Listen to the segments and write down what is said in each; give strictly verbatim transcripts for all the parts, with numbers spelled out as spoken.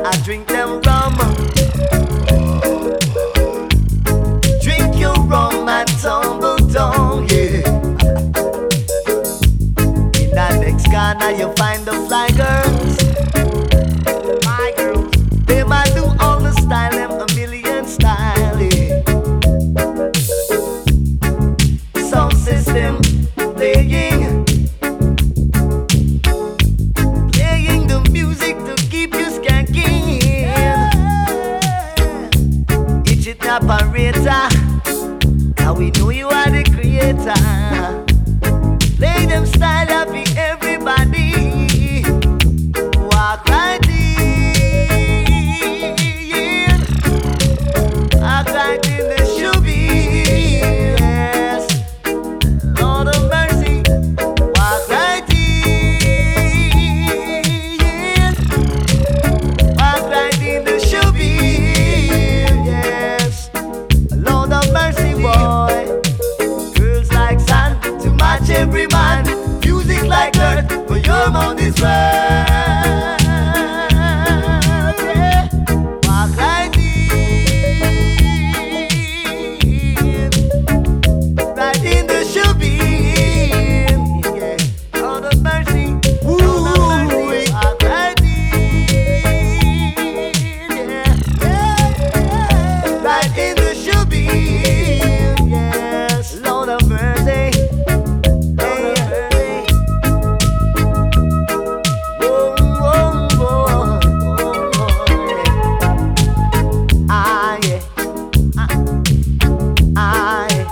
I drink them rum. Drink your rum and tumble down, yeah. In that next corner you find the fly girls. My girls, they might do all the style, them a million style, yeah. Sound system playing, playing the music to keep you skanking. It's an operator, now we know you are the creator. Play them style happy everybody. Walk right in, walk right in the shoebie. Yes, Lord of mercy. Walk right in, walk right in the shoebie. Yes, Lord of mercy, boy. Girls like sand to match every man. Music like earth for your mouth is right. Yeah. Walk right in, right in the shoebie. Yeah. Lord of mercy, Lord of mercy. Walk right in, yeah. Yeah. Right in the shoebie. Yes, Lord of mercy. Hey, hey. Whoa, whoa, whoa, whoa, yeah. Ah, yeah. Ah, ah, yeah.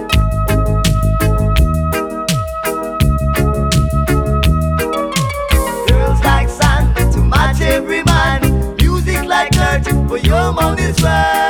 Girls like sand to match every man. Music like earth for your mouth is right.